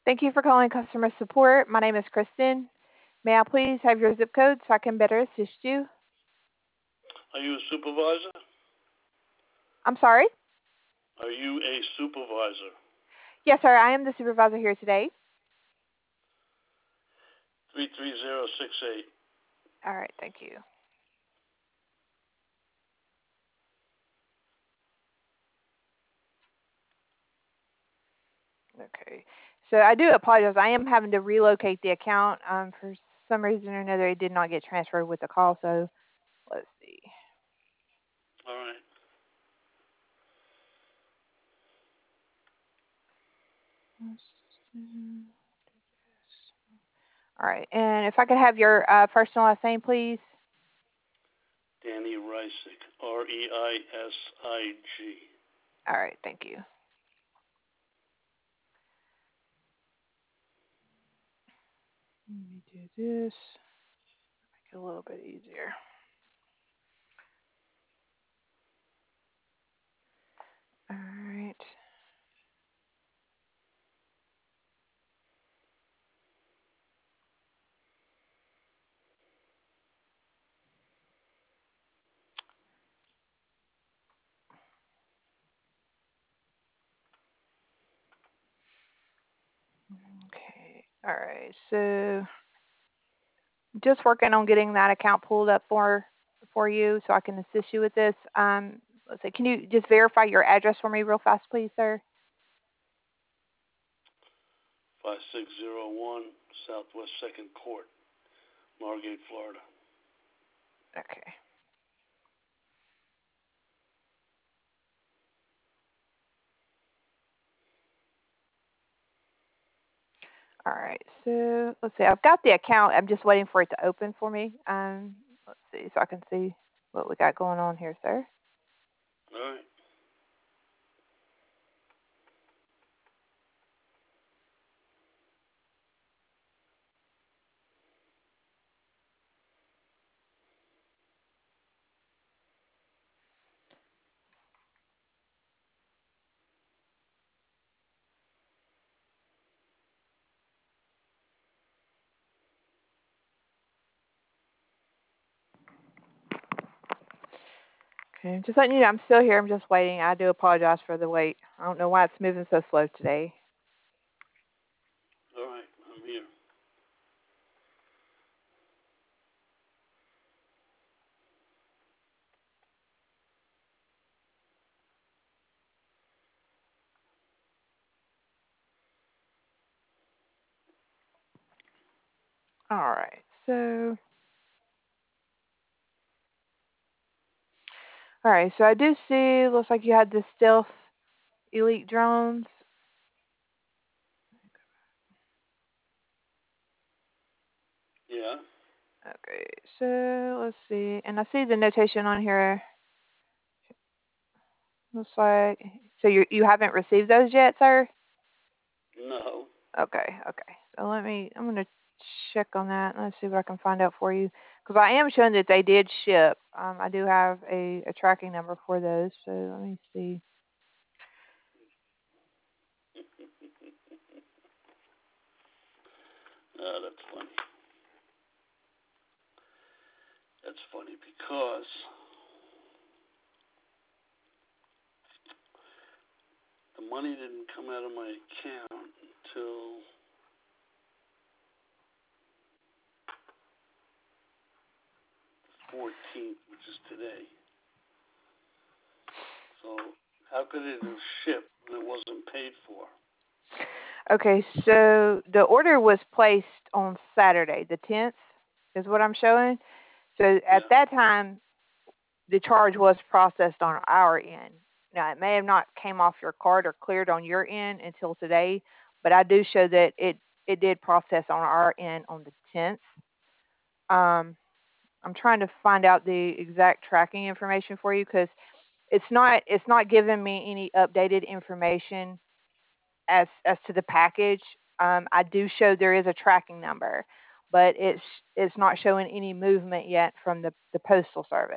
Thank you for calling customer support. My name is Kristen. May I please have your zip code so I can better assist you? Are you a supervisor? I'm sorry? Are you a supervisor? Yes, sir. I am the supervisor here today. 33068. All right. Thank you. Okay. So I do apologize. I am having to relocate the account. For some reason or another, it did not get transferred with the call. So let's see. All right. All right. And if I could have your first and last name, please. Danny Reisig. Reisig. All right. Thank you. Let me do this. Make it a little bit easier. All right. Okay. All right. So just working on getting that account pulled up for you so I can assist you with this. Let's see. Can you just verify your address for me real fast, please, sir? 5601 Southwest 2nd Court, Margate, Florida. Okay. All right. So let's see. I've got the account. I'm just waiting for it to open for me. Let's see so I can see what we got going on here, sir. All right. Okay. Just letting you know, I'm still here. I'm just waiting. I do apologize for the wait. I don't know why it's moving so slow today. All right. I'm here. All right. So all right, so I do see, looks like you had the Stealth Elite drones. Yeah. Okay, so let's see, and I see the notation on here. Looks like, so you haven't received those yet, sir? No. Okay. So I'm gonna check on that. Let's see what I can find out for you, because I am showing that they did ship. I do have a tracking number for those, so let me see. That's funny. That's funny because the money didn't come out of my account until the 14th, which is today. So how could it have shipped when it wasn't paid for? Okay, so the order was placed on Saturday, the 10th, is what I'm showing. So at Yeah. that time, the charge was processed on our end. Now, it may have not came off your card or cleared on your end until today, but I do show that it did process on our end on the 10th. I'm trying to find out the exact tracking information for you because it's not giving me any updated information as to the package. I do show there is a tracking number, but it's not showing any movement yet from the postal service.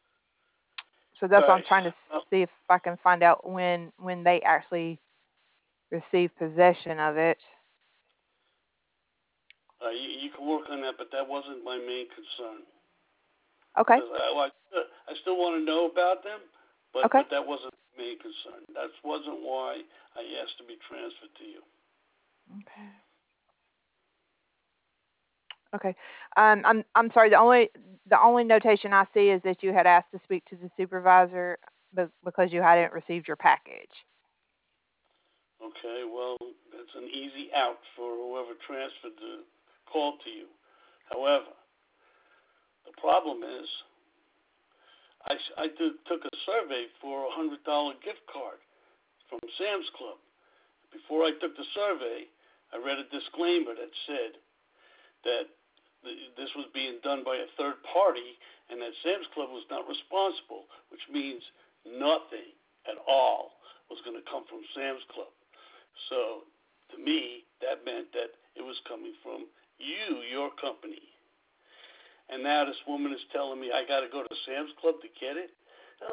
So All that's why I'm right. trying to see if I can find out when they actually receive possession of it. You can work on that, but that wasn't my main concern. Okay. Because I still want to know about them, but Okay. that wasn't the main concern. That wasn't why I asked to be transferred to you. Okay. Okay. I'm sorry. The only notation I see is that you had asked to speak to the supervisor because you hadn't received your package. Okay, well, that's an easy out for whoever transferred the call to you. However, the problem is I took a survey for a $100 gift card from Sam's Club. Before I took the survey, I read a disclaimer that said that this was being done by a third party and that Sam's Club was not responsible, which means nothing at all was going to come from Sam's Club. So to me, that meant that it was coming from you, your company. And now this woman is telling me I got to go to Sam's Club to get it.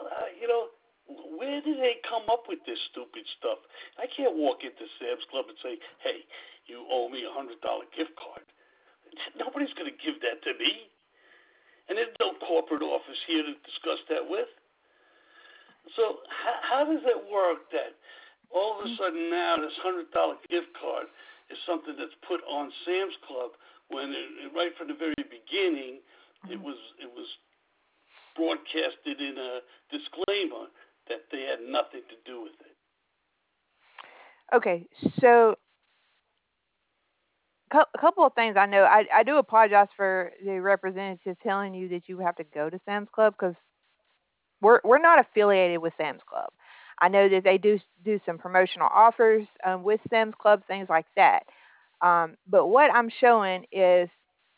Where did they come up with this stupid stuff? I can't walk into Sam's Club and say, "Hey, you owe me $100 gift card." Nobody's going to give that to me. And there's no corporate office here to discuss that with. So how does it work that all of a sudden now this $100 gift card is something that's put on Sam's Club when right from the very beginning it was broadcasted in a disclaimer that they had nothing to do with it? Okay. So a couple of things I know. I do apologize for the representative telling you that you have to go to Sam's Club because we're not affiliated with Sam's Club. I know that they do some promotional offers with Sam's Club, things like that. But what I'm showing is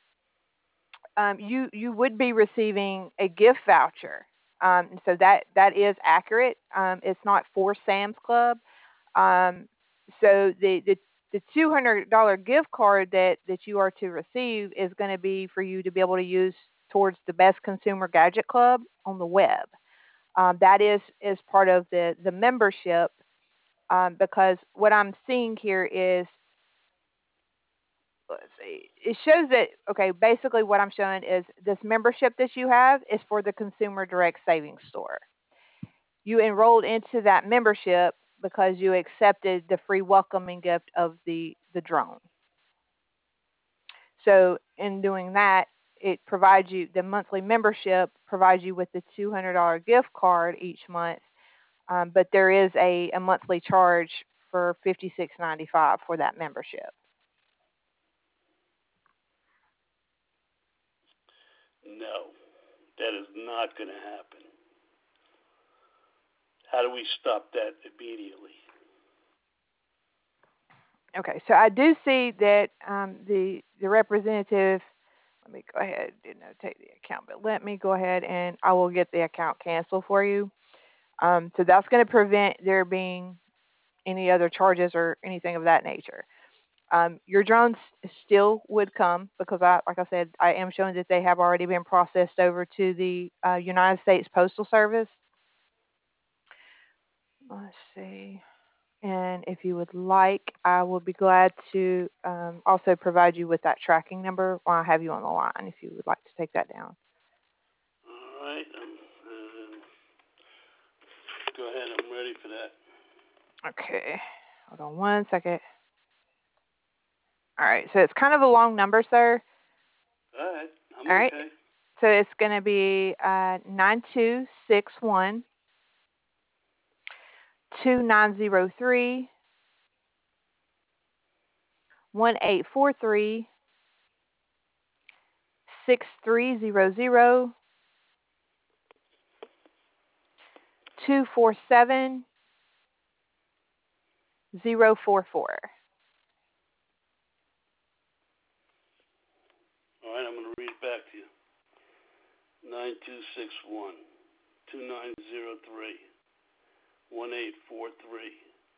you would be receiving a gift voucher. So that is accurate. It's not for Sam's Club. Um, so the $200 gift card that you are to receive is going to be for you to be able to use towards the Best Consumer Gadget Club on the web. That is part of the membership, because what I'm seeing here is, let's see, it shows that, okay, basically what I'm showing is this membership that you have is for the Consumer Direct Savings Store. You enrolled into that membership because you accepted the free welcoming gift of the drone. So in doing that, it provides you, the monthly membership provides you with the $200 gift card each month, but there is a monthly charge for $56.95 for that membership. No, that is not going to happen. How do we stop that immediately? Okay, so I do see that the representative. Let me go ahead. Didn't notate the account, but let me go ahead and I will get the account canceled for you. So that's going to prevent there being any other charges or anything of that nature. Your drones still would come because like I said, I am showing that they have already been processed over to the United States Postal Service. Let's see. And if you would like, I will be glad to also provide you with that tracking number while I have you on the line if you would like to take that down. All right. Go ahead. I'm ready for that. Okay. Hold on one second. All right. So it's kind of a long number, sir. All right. I'm All right. okay. So it's going to be 9261 2903 1843 6300 247 044. All right. I'm going to read it back to you. 9261 2903 1843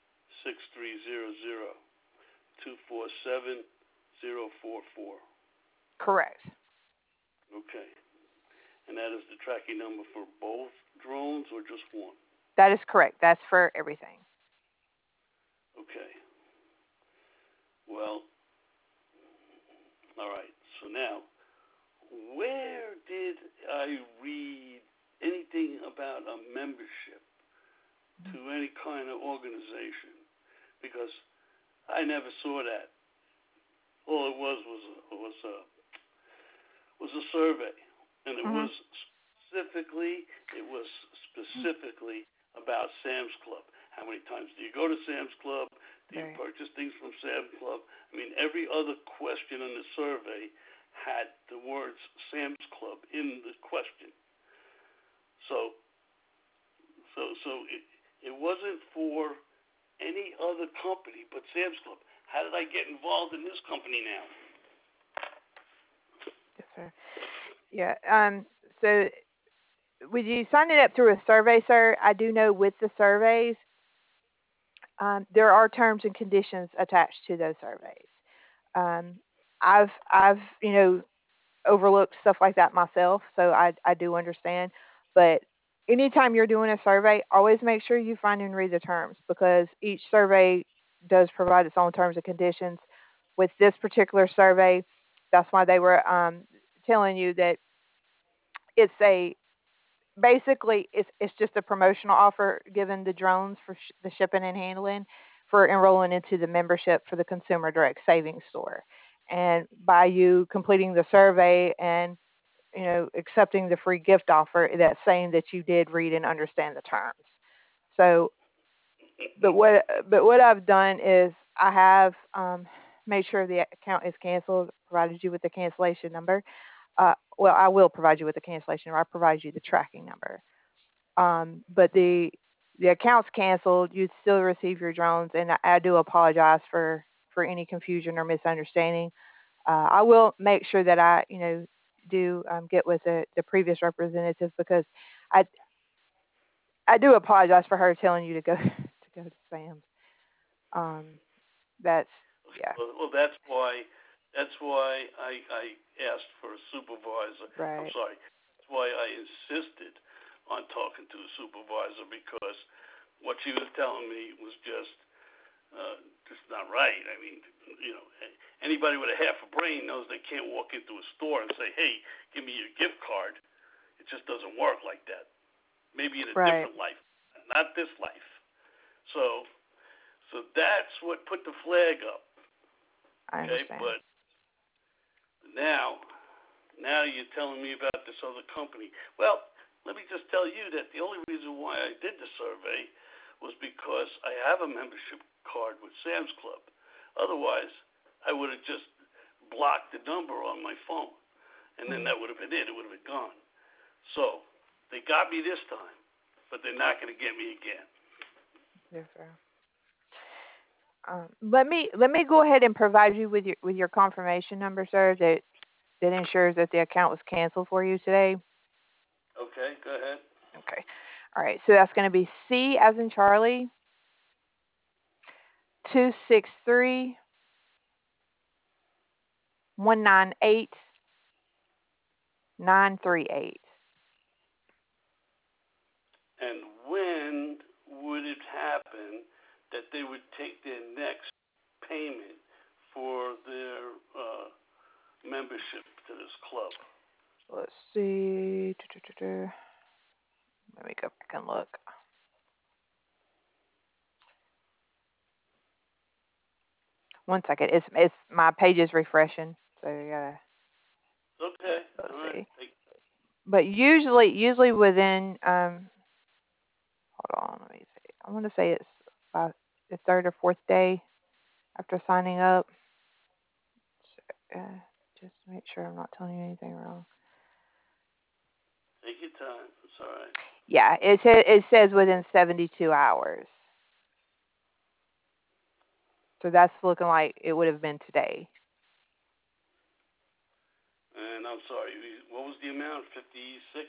6300 247 044. Correct. Okay. And that is the tracking number for both drones or just one? That is correct. That's for everything. Okay. Well, all right. So now, where did I read anything about a membership to any kind of organization? Because I never saw that. All it was a survey, and Mm-hmm. it was specifically about Sam's Club. How many times do you go to Sam's Club? Do you Right. purchase things from Sam's Club? I mean, every other question in the survey had the words Sam's Club in the question. So, it wasn't for any other company but Sam's Club. How did I get involved in this company now? Yes, sir. Yeah. So with you signing up through a survey, sir, I do know with the surveys, there are terms and conditions attached to those surveys. Um, I've overlooked stuff like that myself, so I do understand. But anytime you're doing a survey, always make sure you find and read the terms because each survey does provide its own terms and conditions. With this particular survey, that's why they were telling you that it's a basically it's just a promotional offer given the drones for the shipping and handling for enrolling into the membership for the Consumer Direct Savings Store. And by you completing the survey and accepting the free gift offer, that's saying that you did read and understand the terms. So, but what I've done is I have made sure the account is canceled, provided you with the cancellation number. Well, I will provide you with the cancellation number. I provide you the tracking number. But the account's canceled. You still receive your drones, and I do apologize for any confusion or misunderstanding. I will make sure that I do get with the previous representative because I I do apologize for her telling you to go to go to Sam's. Um, that's yeah, Well, that's why I asked for a supervisor. I'm right, sorry. That's why I insisted on talking to a supervisor because what she was telling me was just not right. I mean, you know, anybody with a half a brain knows they can't walk into a store and say, "Hey, give me your gift card." It just doesn't work like that. Maybe in a right. different life, not this life. So, so that's what put the flag up. I Okay, understand. but now, now you're telling me about this other company. Well, let me just tell you that the only reason why I did the survey was because I have a membership card with Sam's Club. Otherwise, I would have just blocked the number on my phone, and then Mm, that would have been it. It would have been gone. So they got me this time, but they're not going to get me again. yes, sir. Let me go ahead and provide you with your confirmation number, sir. That ensures that the account was canceled for you today. Okay, go ahead. Okay. All right. So that's going to be C as in Charlie 263-198-938. And when would it happen that they would take their next payment for their membership to this club? Let's see. Let me go back and look. One second. It's my page is refreshing, so you gotta. Okay, Let's all right. see. But usually within hold on. Let me see. I want to say it's about the third or fourth day after signing up. So, just to make sure I'm not telling you anything wrong. Take your time. It's all right. Yeah, it says within 72 hours. So that's looking like it would have been today. And I'm sorry, what was the amount? 56?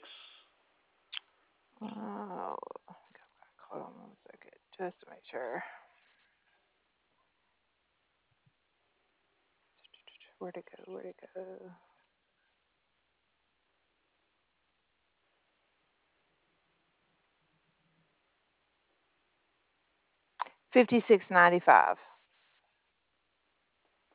Oh, hold on one second, just to make sure. Where'd it go? Where'd it go? 56.95.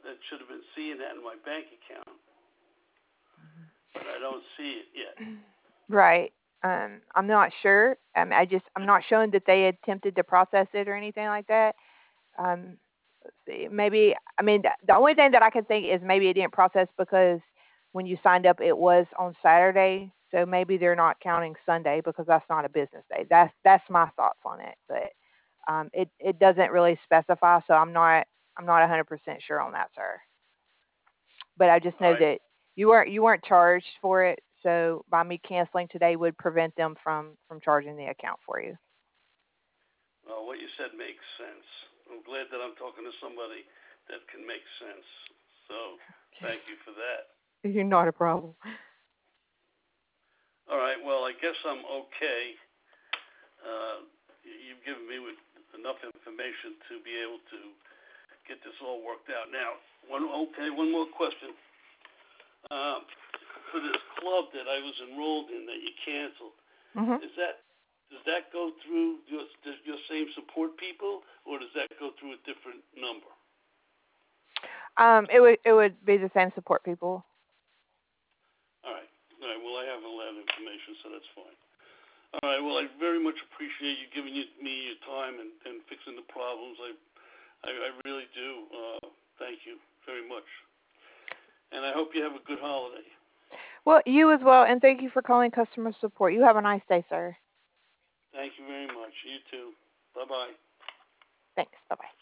that should have been seeing that in my bank account, but I don't see it yet. Right. I'm not sure. I'm not showing that they attempted to process it or anything like that. Um, let's see. Maybe, I mean, the only thing that I can think is maybe it didn't process because when you signed up, it was on Saturday. So maybe they're not counting Sunday because that's not a business day. That's my thoughts on it. But it doesn't really specify, so I'm not 100% sure on that, sir. But I just All know right. that you weren't charged for it, so by me canceling today would prevent them from charging the account for you. Well, what you said makes sense. I'm glad that I'm talking to somebody that can make sense. So, Okay. thank you for that. You're not a problem. All right. Well, I guess I'm okay. You've given me with enough information to be able to get this all worked out. Now, one more question. Uh, for this club that I was enrolled in that you canceled, Mhm. is that does that go through your same support people, or does that go through a different number? It would be the same support people. All right. All right. Well, I have a lot of information, so that's fine. All right. Well, I very much appreciate you giving me your time and fixing the problems. I really do. Thank you very much. And I hope you have a good holiday. Well, you as well, and thank you for calling customer support. You have a nice day, sir. Thank you very much. You too. Bye bye. Thanks. Bye bye.